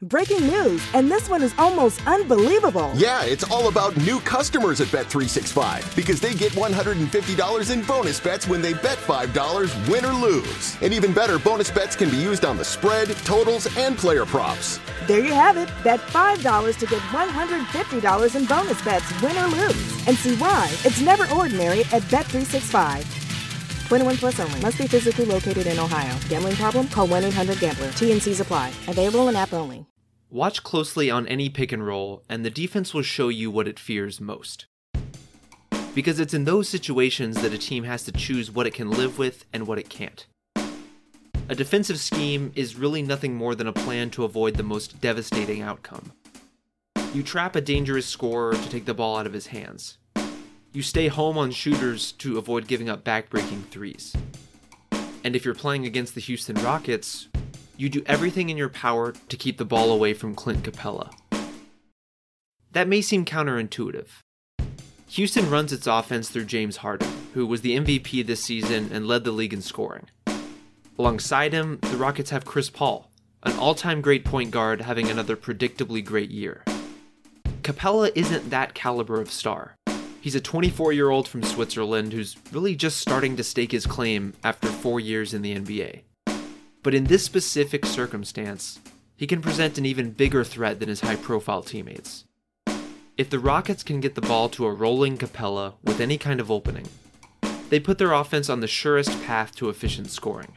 Breaking news, and this one is almost unbelievable. Yeah, it's all about new customers at Bet365 because they get $150 in bonus bets when they bet $5, win or lose. And even better, bonus bets can be used on the spread, totals, and player props. There you have it. Bet $5 to get $150 in bonus bets, win or lose. And see why it's never ordinary at Bet365. 21 plus only. Must be physically located in Ohio. Gambling problem? Call 1-800-GAMBLER. T&Cs apply. Available in app only. Watch closely on any pick and roll, and the defense will show you what it fears most. Because it's in those situations that a team has to choose what it can live with and what it can't. A defensive scheme is really nothing more than a plan to avoid the most devastating outcome. You trap a dangerous scorer to take the ball out of his hands. You stay home on shooters to avoid giving up back-breaking threes. And if you're playing against the Houston Rockets, you do everything in your power to keep the ball away from Clint Capella. That may seem counterintuitive. Houston runs its offense through James Harden, who was the MVP this season and led the league in scoring. Alongside him, the Rockets have Chris Paul, an all-time great point guard having another predictably great year. Capella isn't that caliber of star. He's a 24-year-old from Switzerland who's really just starting to stake his claim after 4 years in the NBA. But in this specific circumstance, he can present an even bigger threat than his high-profile teammates. If the Rockets can get the ball to a rolling Capella with any kind of opening, they put their offense on the surest path to efficient scoring.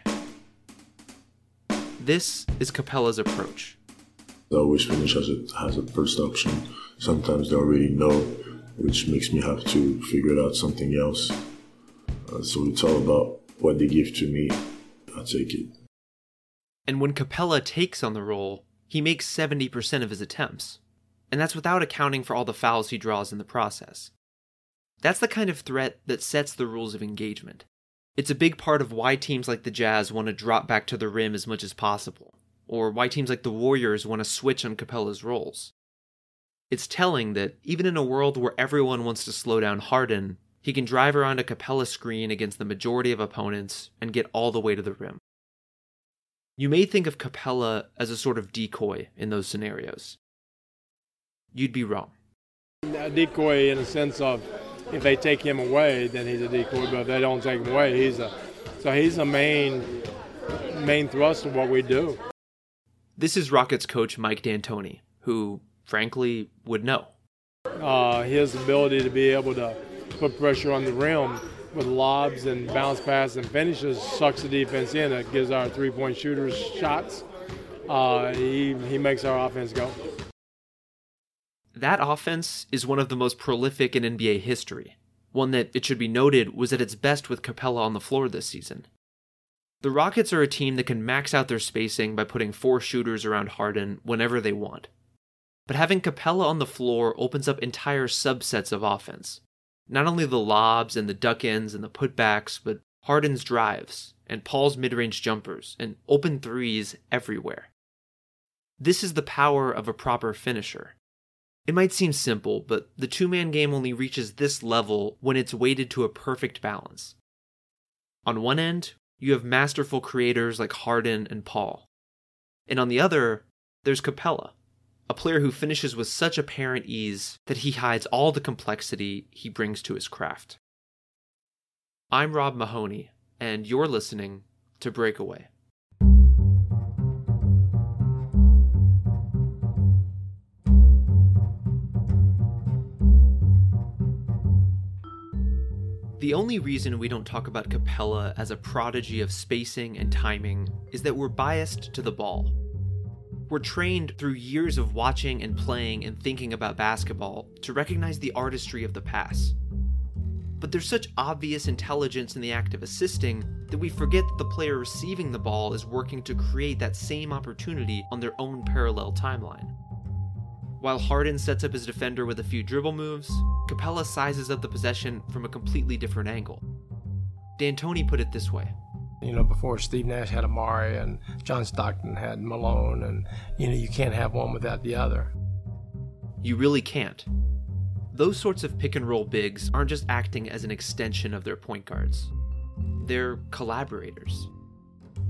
This is Capella's approach. They always finish as a first option. Sometimes they already know, which makes me have to figure out something else. So it's all about what they give to me. I take it. And when Capella takes on the role, he makes 70% of his attempts. And that's without accounting for all the fouls he draws in the process. That's the kind of threat that sets the rules of engagement. It's a big part of why teams like the Jazz want to drop back to the rim as much as possible, or why teams like the Warriors want to switch on Capella's roles. It's telling that even in a world where everyone wants to slow down Harden, he can drive around a Capella screen against the majority of opponents and get all the way to the rim. You may think of Capella as a sort of decoy in those scenarios. You'd be wrong. A decoy in the sense of if they take him away, then he's a decoy, but if they don't take him away, he's a main thrust of what we do. This is Rockets coach Mike D'Antoni, who, frankly, would know. His ability to be able to put pressure on the rim with lobs and bounce passes and finishes sucks the defense in. It gives our three-point shooters shots. He makes our offense go. That offense is one of the most prolific in NBA history, one that, it should be noted, was at its best with Capella on the floor this season. The Rockets are a team that can max out their spacing by putting 4 shooters around Harden whenever they want. But having Capella on the floor opens up entire subsets of offense. Not only the lobs and the duck-ins and the putbacks, but Harden's drives, and Paul's mid-range jumpers, and open threes everywhere. This is the power of a proper finisher. It might seem simple, but the two-man game only reaches this level when it's weighted to a perfect balance. On one end, you have masterful creators like Harden and Paul. And on the other, there's Capella, a player who finishes with such apparent ease that he hides all the complexity he brings to his craft. I'm Rob Mahoney, and you're listening to Breakaway. The only reason we don't talk about Capella as a prodigy of spacing and timing is that we're biased to the ball. We're trained through years of watching and playing and thinking about basketball to recognize the artistry of the pass. But there's such obvious intelligence in the act of assisting that we forget that the player receiving the ball is working to create that same opportunity on their own parallel timeline. While Harden sets up his defender with a few dribble moves, Capella sizes up the possession from a completely different angle. D'Antoni put it this way. Before Steve Nash had Amari and John Stockton had Malone, and, you can't have one without the other. You really can't. Those sorts of pick-and-roll bigs aren't just acting as an extension of their point guards. They're collaborators.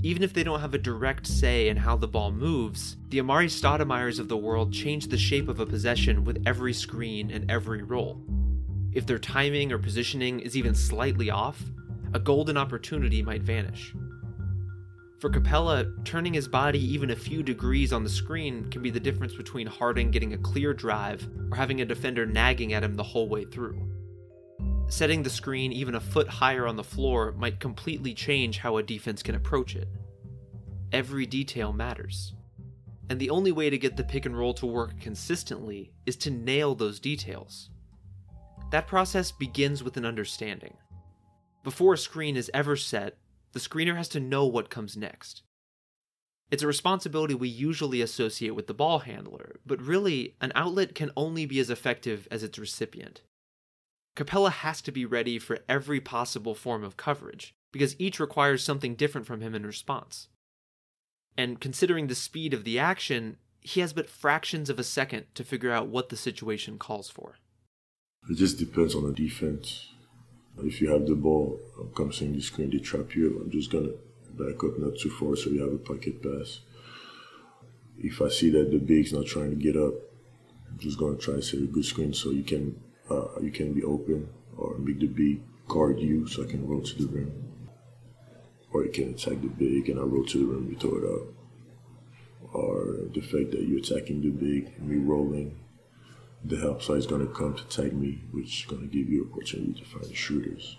Even if they don't have a direct say in how the ball moves, the Amari Stoudemire's of the world change the shape of a possession with every screen and every roll. If their timing or positioning is even slightly off, a golden opportunity might vanish. For Capella, turning his body even a few degrees on the screen can be the difference between Harden getting a clear drive or having a defender nagging at him the whole way through. Setting the screen even a foot higher on the floor might completely change how a defense can approach it. Every detail matters. And the only way to get the pick and roll to work consistently is to nail those details. That process begins with an understanding. Before a screen is ever set, the screener has to know what comes next. It's a responsibility we usually associate with the ball handler, but really, an outlet can only be as effective as its recipient. Capella has to be ready for every possible form of coverage, because each requires something different from him in response. And considering the speed of the action, he has but fractions of a second to figure out what the situation calls for. It just depends on the defense. If you have the ball, comes in the screen, they trap you, I'm just going to back up not too far so you have a pocket pass. If I see that the big's not trying to get up, I'm just going to try to set a good screen so you can be open, or make the big guard you so I can roll to the rim. Or you can attack the big and I roll to the rim, you throw it up. Or the fact that you're attacking the big and me rolling, the help side is going to come to tag me, which is going to give you an opportunity to find the shooters.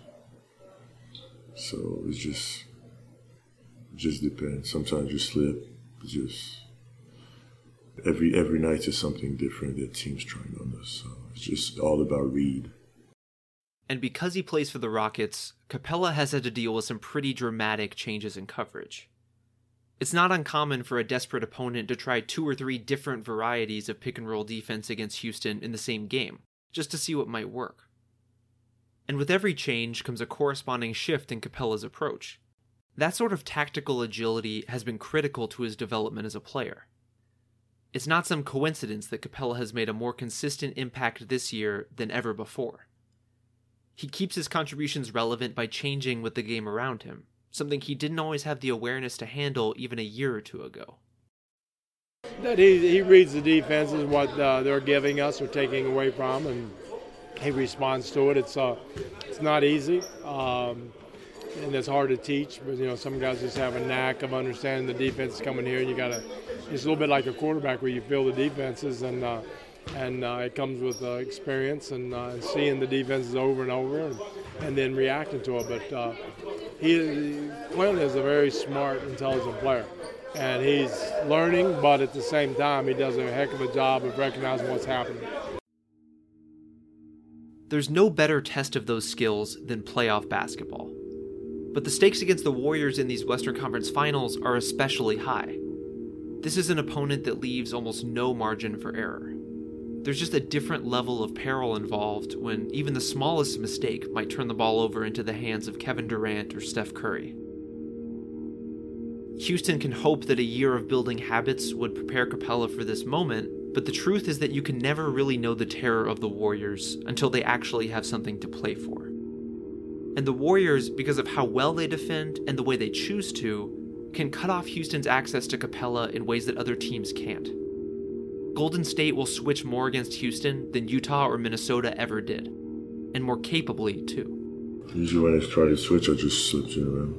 So it just depends. Sometimes you slip. It's just every night is something different that team's trying on us. So it's just all about read. And because he plays for the Rockets, Capella has had to deal with some pretty dramatic changes in coverage. It's not uncommon for a desperate opponent to try 2 or 3 different varieties of pick-and-roll defense against Houston in the same game, just to see what might work. And with every change comes a corresponding shift in Capella's approach. That sort of tactical agility has been critical to his development as a player. It's not some coincidence that Capella has made a more consistent impact this year than ever before. He keeps his contributions relevant by changing with the game around him, something he didn't always have the awareness to handle even a year or two ago. That he reads the defenses, what they're giving us or taking away from, and he responds to it. It's not easy, and it's hard to teach. But some guys just have a knack of understanding the defense is coming here. And you gotta. It's a little bit like a quarterback where you feel the defenses, and it comes with experience and seeing the defenses over and over, and then reacting to it. But Quinn is a very smart, intelligent player, and he's learning, but at the same time, he does a heck of a job of recognizing what's happening. There's no better test of those skills than playoff basketball. But the stakes against the Warriors in these Western Conference Finals are especially high. This is an opponent that leaves almost no margin for error. There's just a different level of peril involved when even the smallest mistake might turn the ball over into the hands of Kevin Durant or Steph Curry. Houston can hope that a year of building habits would prepare Capella for this moment, but the truth is that you can never really know the terror of the Warriors until they actually have something to play for. And the Warriors, because of how well they defend and the way they choose to, can cut off Houston's access to Capella in ways that other teams can't. Golden State will switch more against Houston than Utah or Minnesota ever did, and more capably, too. Usually when I try to switch, I just slip to the rim.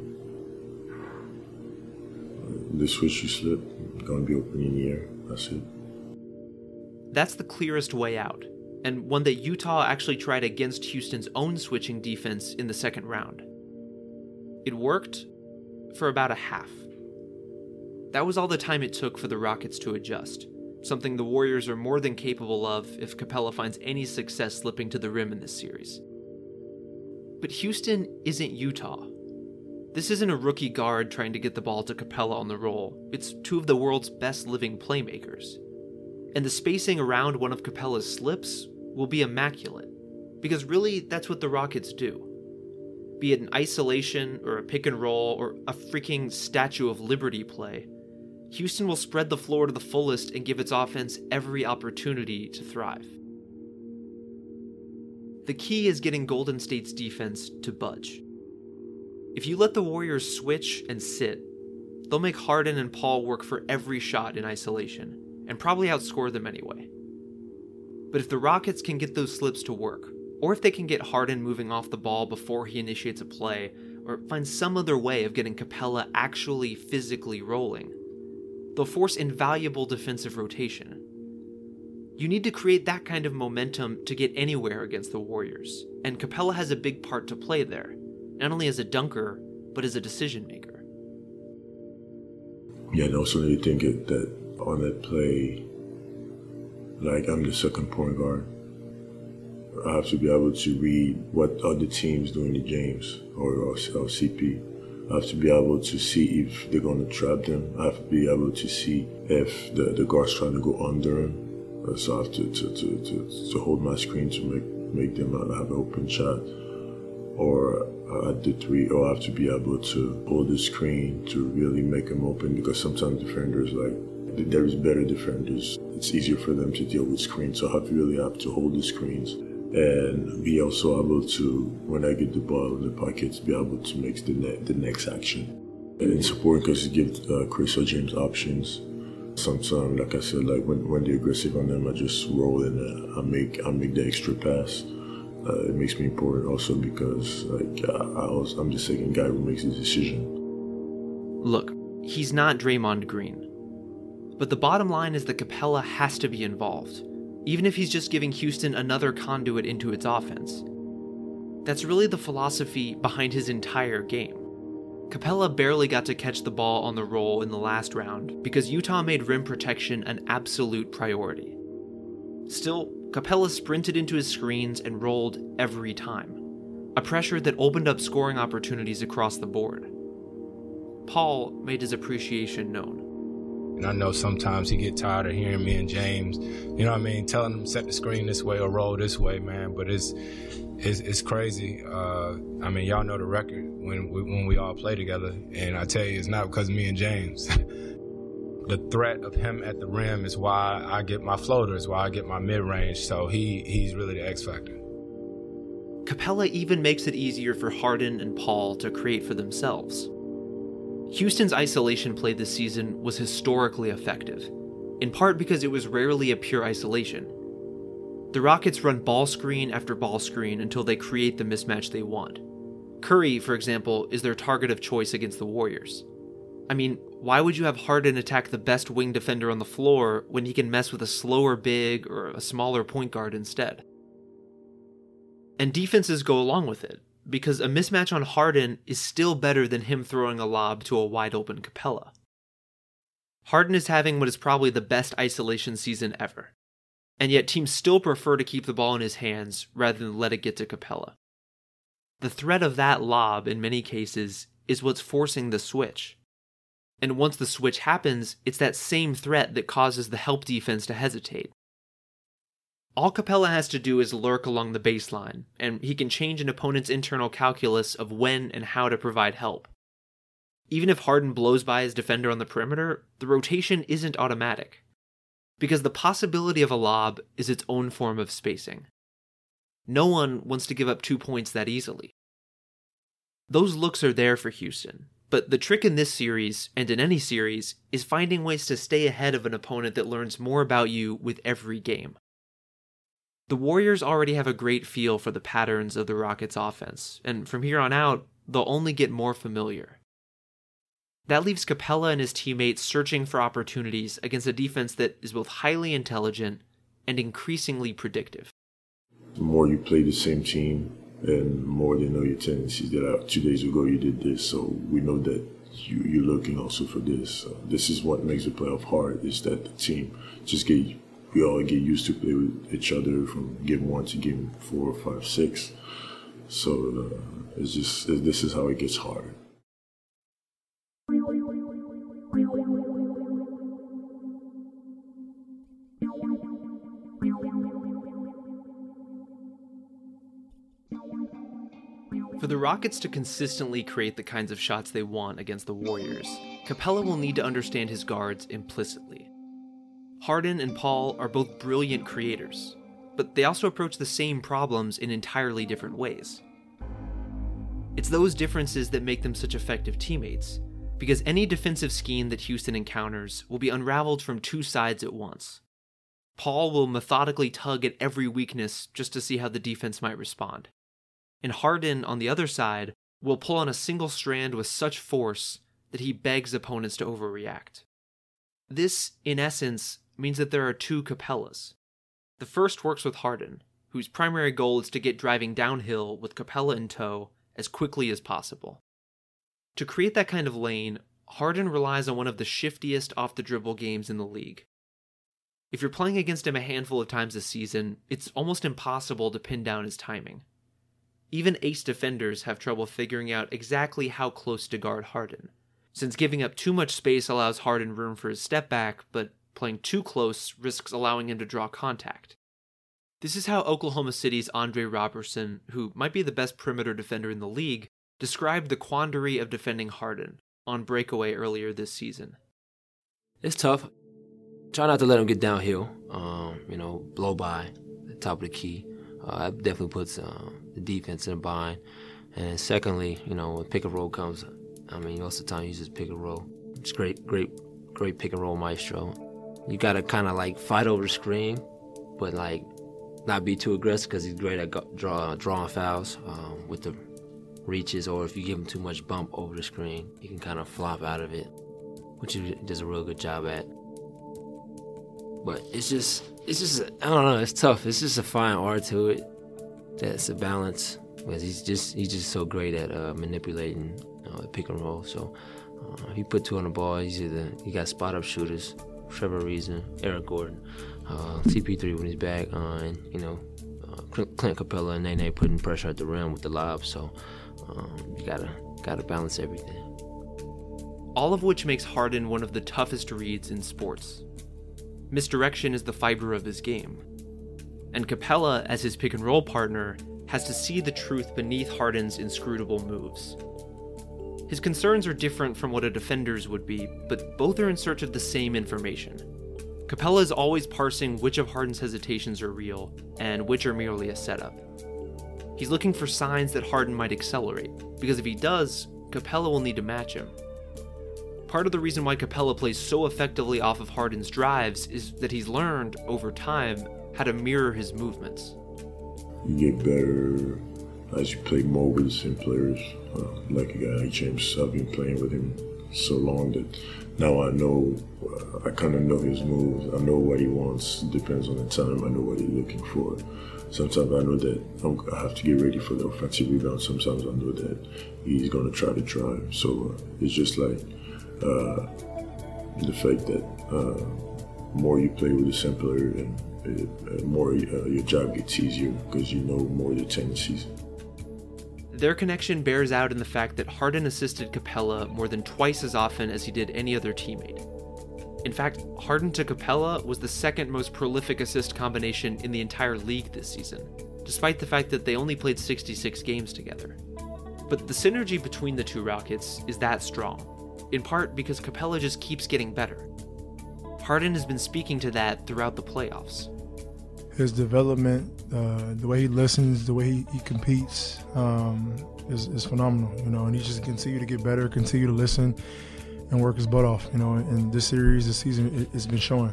The switch you slip, it's going to be open in the air. That's it. That's the clearest way out, and one that Utah actually tried against Houston's own switching defense in the second round. It worked for about a half. That was all the time it took for the Rockets to adjust, something the Warriors are more than capable of if Capella finds any success slipping to the rim in this series. But Houston isn't Utah. This isn't a rookie guard trying to get the ball to Capella on the roll. It's 2 of the world's best living playmakers. And the spacing around one of Capella's slips will be immaculate, because really that's what the Rockets do. Be it an isolation or a pick and roll or a freaking Statue of Liberty play, Houston will spread the floor to the fullest and give its offense every opportunity to thrive. The key is getting Golden State's defense to budge. If you let the Warriors switch and sit, they'll make Harden and Paul work for every shot in isolation, and probably outscore them anyway. But if the Rockets can get those slips to work, or if they can get Harden moving off the ball before he initiates a play, or find some other way of getting Capella actually physically rolling, they'll force invaluable defensive rotation. You need to create that kind of momentum to get anywhere against the Warriors, and Capella has a big part to play there, not only as a dunker, but as a decision maker. Yeah, and also you think that on that play, like I'm the second point guard, I have to be able to read what other teams doing to James or CP. I have to be able to see if they're going to trap them. I have to be able to see if the guard's trying to go under him. So I have to hold my screen to make them have an open shot. Or at the three, or I have to be able to hold the screen to really make them open, because sometimes defenders, like, there is better defenders. It's easier for them to deal with screens. So I really have to hold the screens and be also able to, when I get the ball in the pockets, be able to make the next action. And it's important because it gives Chris or James options. Sometimes, like I said, like when they're aggressive on them, I just roll and I make the extra pass. It makes me important also because I'm the second guy who makes the decision. Look, he's not Draymond Green. But the bottom line is that Capella has to be involved, even if he's just giving Houston another conduit into its offense. That's really the philosophy behind his entire game. Capella barely got to catch the ball on the roll in the last round because Utah made rim protection an absolute priority. Still, Capella sprinted into his screens and rolled every time, a pressure that opened up scoring opportunities across the board. Paul made his appreciation known. And I know sometimes he get tired of hearing me and James, telling him set the screen this way or roll this way, man. But it's crazy. Y'all know the record when we all play together, and I tell you, it's not because of me and James. The threat of him at the rim is why I get my floaters, why I get my mid-range. So he's really the X factor. Capella even makes it easier for Harden and Paul to create for themselves. Houston's isolation play this season was historically effective, in part because it was rarely a pure isolation. The Rockets run ball screen after ball screen until they create the mismatch they want. Curry, for example, is their target of choice against the Warriors. I mean, why would you have Harden attack the best wing defender on the floor when he can mess with a slower big or a smaller point guard instead? And defenses go along with it, because a mismatch on Harden is still better than him throwing a lob to a wide-open Capella. Harden is having what is probably the best isolation season ever, and yet teams still prefer to keep the ball in his hands rather than let it get to Capella. The threat of that lob, in many cases, is what's forcing the switch. And once the switch happens, it's that same threat that causes the help defense to hesitate. All Capella has to do is lurk along the baseline, and he can change an opponent's internal calculus of when and how to provide help. Even if Harden blows by his defender on the perimeter, the rotation isn't automatic, because the possibility of a lob is its own form of spacing. No one wants to give up 2 points that easily. Those looks are there for Houston, but the trick in this series, and in any series, is finding ways to stay ahead of an opponent that learns more about you with every game. The Warriors already have a great feel for the patterns of the Rockets' offense, and from here on out, they'll only get more familiar. That leaves Capella and his teammates searching for opportunities against a defense that is both highly intelligent and increasingly predictive. The more you play the same team, and the more they know your tendencies, that 2 days ago you did this, so we know that you're looking also for this. This is what makes the playoff hard, is that the team we all get used to play with each other from game 1 to game 4, 5, 6. So this is how it gets hard. For the Rockets to consistently create the kinds of shots they want against the Warriors, Capella will need to understand his guards implicitly. Harden and Paul are both brilliant creators, but they also approach the same problems in entirely different ways. It's those differences that make them such effective teammates, because any defensive scheme that Houston encounters will be unraveled from two sides at once. Paul will methodically tug at every weakness just to see how the defense might respond. And Harden, on the other side, will pull on a single strand with such force that he begs opponents to overreact. This, in essence, means that there are two Capellas. The first works with Harden, whose primary goal is to get driving downhill with Capella in tow as quickly as possible. To create that kind of lane, Harden relies on one of the shiftiest off-the-dribble games in the league. If you're playing against him a handful of times this season, it's almost impossible to pin down his timing. Even ace defenders have trouble figuring out exactly how close to guard Harden, since giving up too much space allows Harden room for his step back, but playing too close risks allowing him to draw contact. This is how Oklahoma City's Andre Robertson, who might be the best perimeter defender in the league, described the quandary of defending Harden on breakaway earlier this season. It's tough. Try not to let him get downhill, blow by the top of the key. That definitely puts the defense in a bind. And secondly, when pick and roll comes, most of the time he uses pick and roll. It's great pick and roll maestro. You gotta kind of fight over the screen, but not be too aggressive because he's great at drawing fouls with the reaches, or if you give him too much bump over the screen, he can kind of flop out of it, which he does a real good job at. But it's just I don't know, it's tough. It's just a fine art to it. That's a balance, because he's just so great at manipulating the pick and roll. So if you put two on the ball, you got spot up shooters, Trevor Ariza, Eric Gordon, CP3 when he's back, and Clint Capella and Nene putting pressure at the rim with the lob. So you gotta balance everything. All of which makes Harden one of the toughest reads in sports. Misdirection is the fiber of his game. And Capella, as his pick and roll partner, has to see the truth beneath Harden's inscrutable moves. His concerns are different from what a defender's would be, but both are in search of the same information. Capella is always parsing which of Harden's hesitations are real, and which are merely a setup. He's looking for signs that Harden might accelerate, because if he does, Capella will need to match him. Part of the reason why Capella plays so effectively off of Harden's drives is that he's learned, over time, how to mirror his movements. You get better as you play more with the same players. Like a guy like James, I've been playing with him so long that now I know, I kind of know his moves. I know what he wants. It depends on the time. I know what he's looking for. Sometimes I know that I have to get ready for the offensive rebound. Sometimes I know that he's going to try to drive. So it's just like the fact that more you play with the same player, and more your job gets easier because you know more of your tendencies. Their connection bears out in the fact that Harden assisted Capella more than twice as often as he did any other teammate. In fact, Harden to Capella was the second most prolific assist combination in the entire league this season, despite the fact that they only played 66 games together. But the synergy between the two Rockets is that strong, in part because Capella just keeps getting better. Harden has been speaking to that throughout the playoffs. His development, the way he listens, the way he competes is phenomenal, and he just continue to get better, continue to listen and work his butt off, and this season, it's been showing,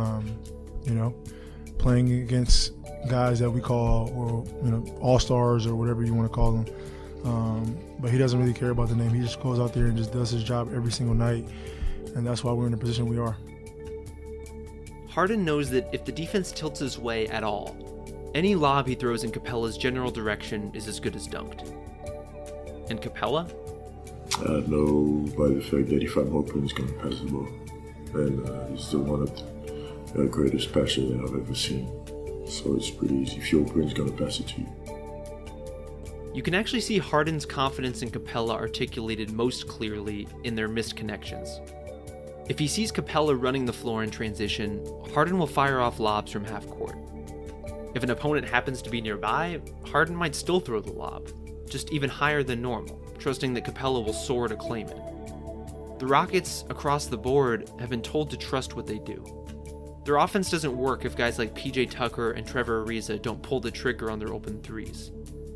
playing against guys that we call, or, all-stars or whatever you want to call them. But he doesn't really care about the name. He just goes out there and just does his job every single night, and that's why we're in the position we are. Harden knows that if the defense tilts his way at all, any lob he throws in Capella's general direction is as good as dunked. And Capella? I know by the fact that if I'm open, he's going to pass the ball. And he's still one of the greatest passers that I've ever seen. So it's pretty easy. If you're open, he's going to pass it to you. You can actually see Harden's confidence in Capella articulated most clearly in their missed connections. If he sees Capella running the floor in transition, Harden will fire off lobs from half court. If an opponent happens to be nearby, Harden might still throw the lob, just even higher than normal, trusting that Capella will soar to claim it. The Rockets, across the board, have been told to trust what they do. Their offense doesn't work if guys like PJ Tucker and Trevor Ariza don't pull the trigger on their open threes.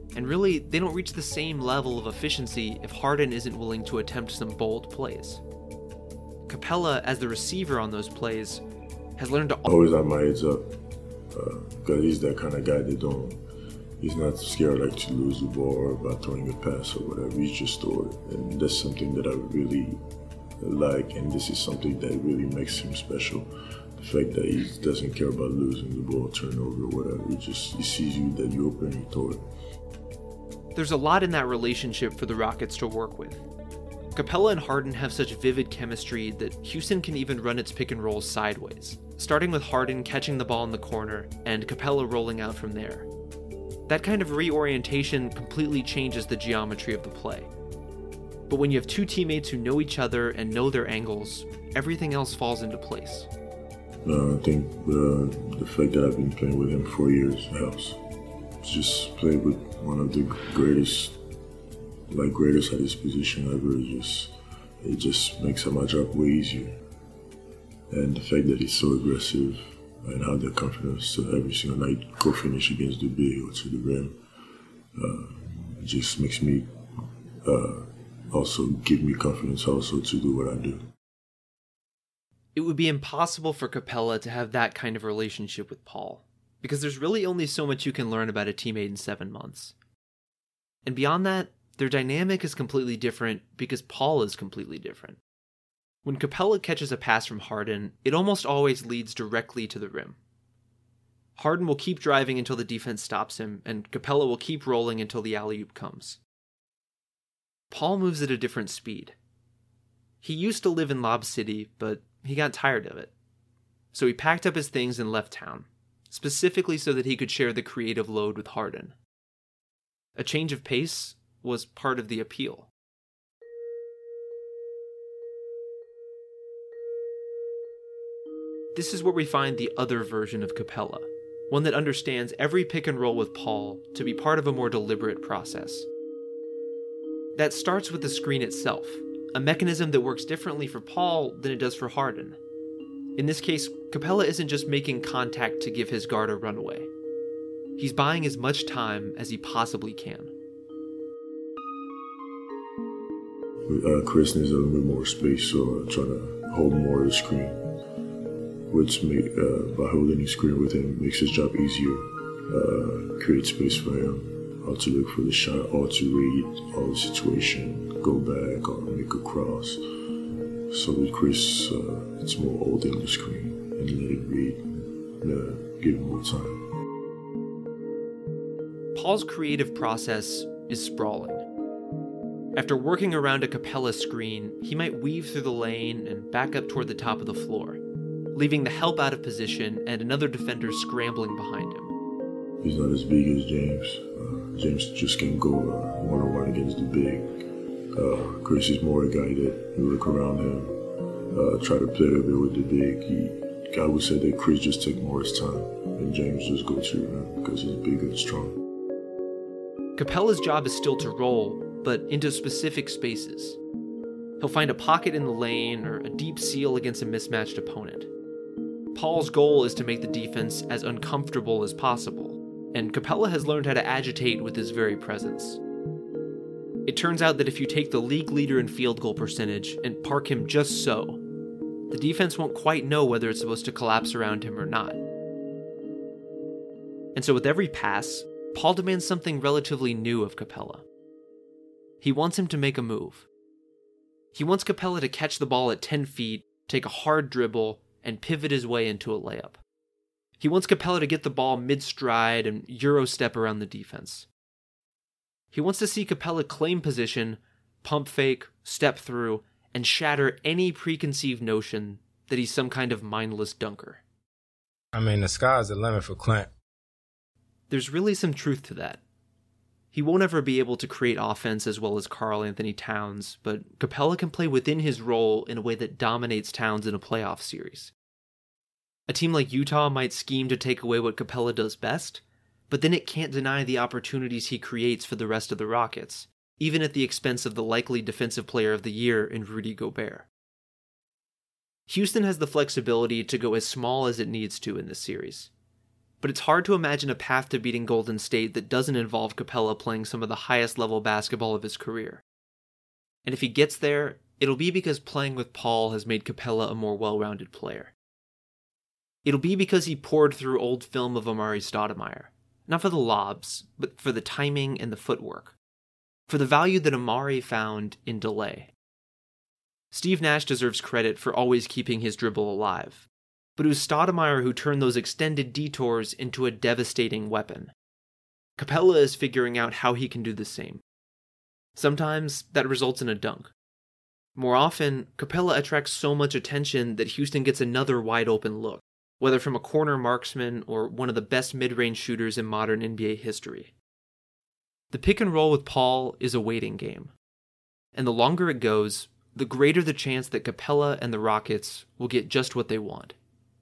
And really, they don't reach the same level of efficiency if Harden isn't willing to attempt some bold plays. Capela, as the receiver on those plays, has learned to always have my heads up, because he's that kind of guy he's not scared like to lose the ball or about throwing a pass or whatever. He's just throw it, and that's something that I really like, and this is something that really makes him special. The fact that he doesn't care about losing the ball, turnover, or whatever. He sees you, that you open, and you throw it. There's a lot in that relationship for the Rockets to work with. Capela and Harden have such vivid chemistry that Houston can even run its pick and rolls sideways, starting with Harden catching the ball in the corner and Capela rolling out from there. That kind of reorientation completely changes the geometry of the play. But when you have two teammates who know each other and know their angles, everything else falls into place. I think the fact that I've been playing with him 4 years helps. Just play with one of the greatest at his position ever. It just makes my job way easier. And the fact that he's so aggressive and have the confidence to every single night go finish against the big or to the rim, just makes me also give me confidence also to do what I do. It would be impossible for Capela to have that kind of relationship with Paul, because there's really only so much you can learn about a teammate in 7 months. And beyond that, their dynamic is completely different because Paul is completely different. When Capela catches a pass from Harden, it almost always leads directly to the rim. Harden will keep driving until the defense stops him, and Capela will keep rolling until the alley-oop comes. Paul moves at a different speed. He used to live in Lob City, but he got tired of it. So he packed up his things and left town, specifically so that he could share the creative load with Harden. A change of pace was part of the appeal. This is where we find the other version of Capela, one that understands every pick and roll with Paul to be part of a more deliberate process. That starts with the screen itself, a mechanism that works differently for Paul than it does for Harden. In this case, Capela isn't just making contact to give his guard a runaway. He's buying as much time as he possibly can. Chris needs a little bit more space, so I try to hold more of the screen, which by holding the screen with him makes his job easier, create space for him, how to look for the shot, how to read all the situation, go back or make a cross. So with Chris, it's more holding the screen and let him read, give him more time. Paul's creative process is sprawling. After working around a Capela screen, he might weave through the lane and back up toward the top of the floor, leaving the help out of position and another defender scrambling behind him. He's not as big as James. James just can go one-on-one against the big. Chris is more a guy that you look around him, try to play a bit with the big. I would say that Chris just takes more his time, and James just go to him because he's big and strong. Capela's job is still to roll, but into specific spaces. He'll find a pocket in the lane or a deep seal against a mismatched opponent. Paul's goal is to make the defense as uncomfortable as possible, and Capela has learned how to agitate with his very presence. It turns out that if you take the league leader in field goal percentage and park him just so, the defense won't quite know whether it's supposed to collapse around him or not. And so with every pass, Paul demands something relatively new of Capela. He wants him to make a move. He wants Capela to catch the ball at 10 feet, take a hard dribble, and pivot his way into a layup. He wants Capela to get the ball mid-stride and Euro step around the defense. He wants to see Capela claim position, pump fake, step through, and shatter any preconceived notion that he's some kind of mindless dunker. I mean, the sky's the limit for Clint. There's really some truth to that. He won't ever be able to create offense as well as Karl Anthony Towns, but Capela can play within his role in a way that dominates Towns in a playoff series. A team like Utah might scheme to take away what Capela does best, but then it can't deny the opportunities he creates for the rest of the Rockets, even at the expense of the likely Defensive Player of the Year in Rudy Gobert. Houston has the flexibility to go as small as it needs to in this series. but it's hard to imagine a path to beating Golden State that doesn't involve Capela playing some of the highest level basketball of his career. And if he gets there, it'll be because playing with Paul has made Capela a more well-rounded player. It'll be because he poured through old film of Amar'e Stoudemire, not for the lobs, but for the timing and the footwork, for the value that Amar'e found in delay. Steve Nash deserves credit for always keeping his dribble alive, but it was Stoudemire who turned those extended detours into a devastating weapon. Capela is figuring out how he can do the same. Sometimes that results in a dunk. More often, Capela attracts so much attention that Houston gets another wide-open look, whether from a corner marksman or one of the best mid-range shooters in modern NBA history. The pick and roll with Paul is a waiting game, and the longer it goes, the greater the chance that Capela and the Rockets will get just what they want.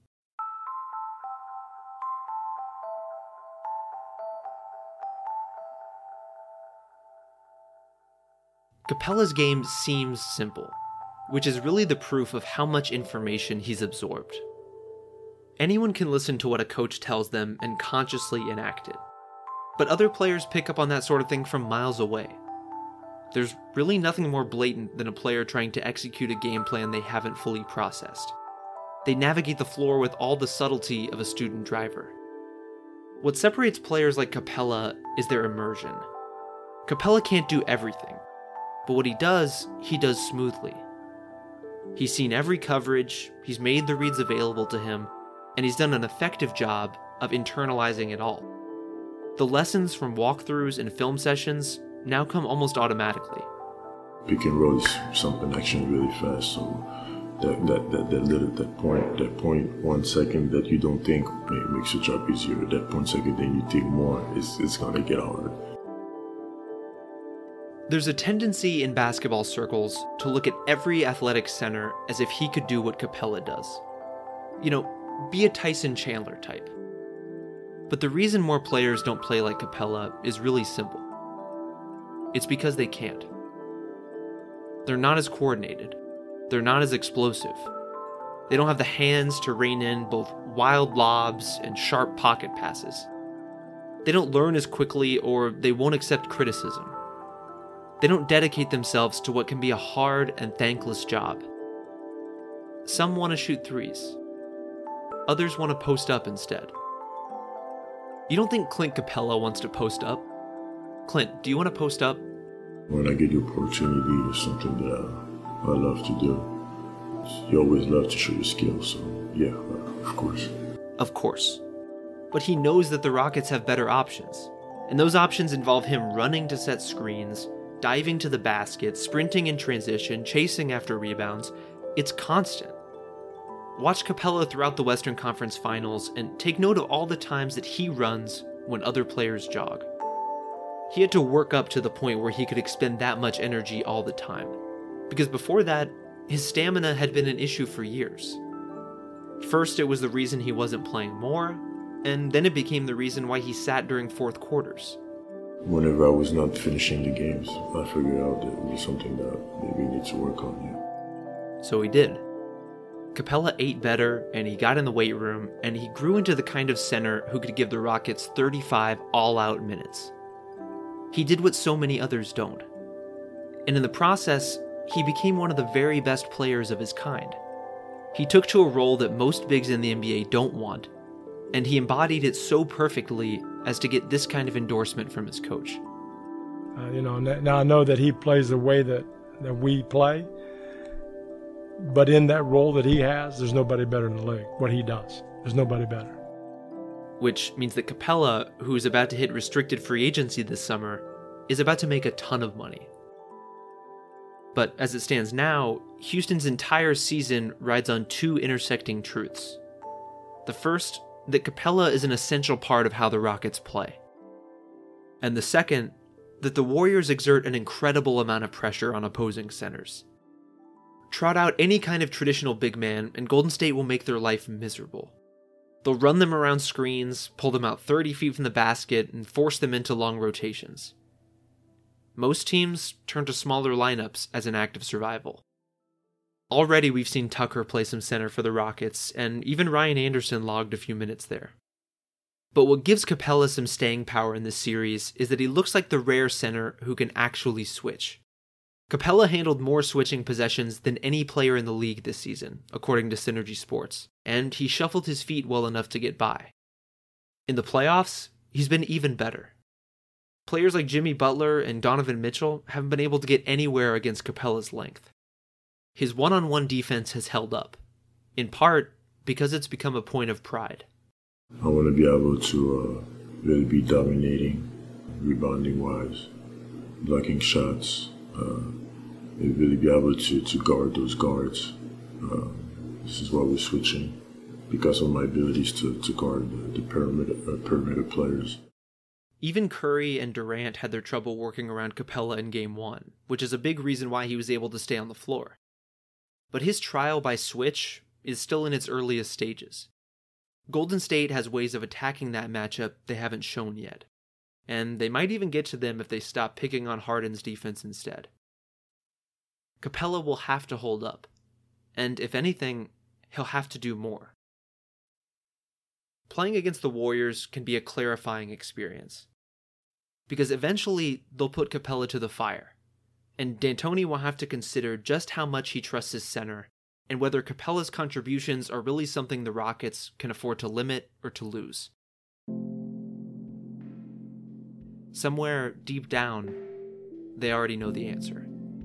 Capela's game seems simple, which is really the proof of how much information he's absorbed. Anyone can listen to what a coach tells them and consciously enact it, but other players pick up on that sort of thing from miles away. There's really nothing more blatant than a player trying to execute a game plan they haven't fully processed. They navigate the floor with all the subtlety of a student driver. What separates players like Capela is their immersion. Capela can't do everything, but what he does smoothly. He's seen every coverage, he's made the reads available to him, and he's done an effective job of internalizing it all. The lessons from walkthroughs and film sessions now come almost automatically. Pick and roll is something actually really fast, so that point 1 second that you don't think makes your job easier. That 1 second then you think more, it's gonna get harder. There's a tendency in basketball circles to look at every athletic center as if he could do what Capela does. You know, be a Tyson Chandler type. But the reason more players don't play like Capela is really simple. It's because they can't. They're not as coordinated. They're not as explosive. They don't have the hands to rein in both wild lobs and sharp pocket passes. They don't learn as quickly, or they won't accept criticism. They don't dedicate themselves to what can be a hard and thankless job. Some want to shoot threes. Others want to post up instead. You don't think Clint Capela wants to post up? Clint, do you want to post up? When I get the opportunity, it's something that I love to do. You always love to show your skills, so yeah, of course. Of course. But he knows that the Rockets have better options, and those options involve him running to set screens, diving to the basket, sprinting in transition, chasing after rebounds. It's constant. Watch Capela throughout the Western Conference Finals and take note of all the times that he runs when other players jog. He had to work up to the point where he could expend that much energy all the time, because before that, his stamina had been an issue for years. First, it was the reason he wasn't playing more, and then it became the reason why he sat during fourth quarters. Whenever I was not finishing the games, I figured out that it was something that maybe we need to work on. Yeah. So he did. Capela ate better, and he got in the weight room, and he grew into the kind of center who could give the Rockets 35 all-out minutes. He did what so many others don't. And in the process, he became one of the very best players of his kind. He took to a role that most bigs in the NBA don't want, and he embodied it so perfectly as to get this kind of endorsement from his coach. Now I know that he plays the way that we play, but in that role that he has, there's nobody better in the league. What he does, there's nobody better. Which means that Capela, who is about to hit restricted free agency this summer, is about to make a ton of money. But as it stands now, Houston's entire season rides on two intersecting truths. The first, that Capela is an essential part of how the Rockets play. And the second, that the Warriors exert an incredible amount of pressure on opposing centers. Trot out any kind of traditional big man, and Golden State will make their life miserable. They'll run them around screens, pull them out 30 feet from the basket, and force them into long rotations. Most teams turn to smaller lineups as an act of survival. Already we've seen Tucker play some center for the Rockets, and even Ryan Anderson logged a few minutes there. But what gives Capela some staying power in this series is that he looks like the rare center who can actually switch. Capela handled more switching possessions than any player in the league this season, according to Synergy Sports, and he shuffled his feet well enough to get by. In the playoffs, he's been even better. Players like Jimmy Butler and Donovan Mitchell haven't been able to get anywhere against Capela's length. His one-on-one defense has held up, in part because it's become a point of pride. I want to be able to really be dominating, rebounding-wise, blocking shots, and really be able to guard those guards. This is why we're switching, because of my abilities to guard the perimeter players. Even Curry and Durant had their trouble working around Capela in Game 1, which is a big reason why he was able to stay on the floor. But his trial by switch is still in its earliest stages. Golden State has ways of attacking that matchup they haven't shown yet, and they might even get to them if they stop picking on Harden's defense instead. Capela will have to hold up, and if anything, he'll have to do more. Playing against the Warriors can be a clarifying experience, because eventually they'll put Capela to the fire, and D'Antoni will have to consider just how much he trusts his center and whether Capela's contributions are really something the Rockets can afford to limit or to lose. Somewhere deep down, they already know the answer.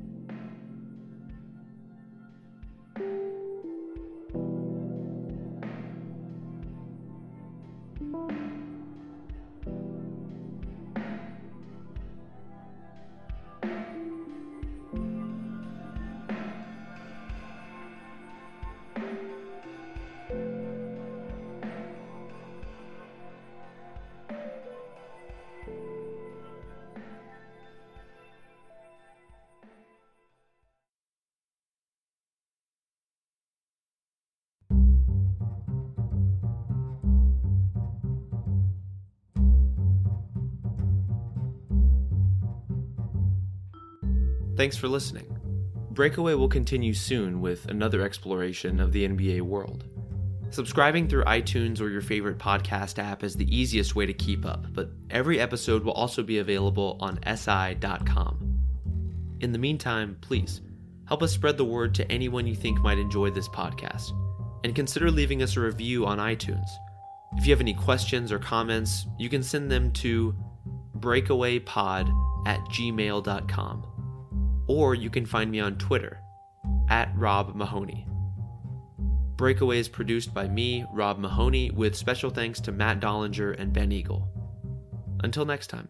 Thanks for listening. Breakaway will continue soon with another exploration of the NBA world. Subscribing through iTunes or your favorite podcast app is the easiest way to keep up, but every episode will also be available on si.com. In the meantime, please, help us spread the word to anyone you think might enjoy this podcast, and consider leaving us a review on iTunes. If you have any questions or comments, you can send them to breakawaypod@gmail.com. Or you can find me on Twitter, @RobMahoney. Breakaway is produced by me, Rob Mahoney, with special thanks to Matt Dollinger and Ben Eagle. Until next time.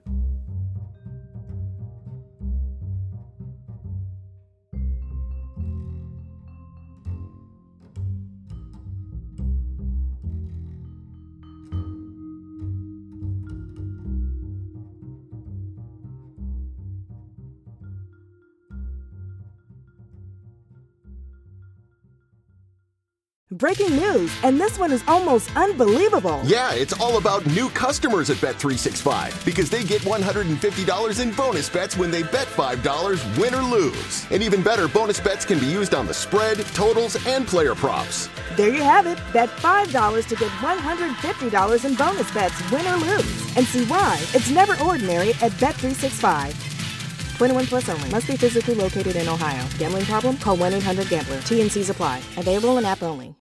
Breaking news, and this one is almost unbelievable. Yeah, it's all about new customers at Bet365 because they get $150 in bonus bets when they bet $5, win or lose. And even better, bonus bets can be used on the spread, totals, and player props. There you have it. Bet $5 to get $150 in bonus bets, win or lose. And see why it's never ordinary at Bet365. 21 plus only. Must be physically located in Ohio. Gambling problem? Call 1-800-GAMBLER. T&Cs apply. Available in app only.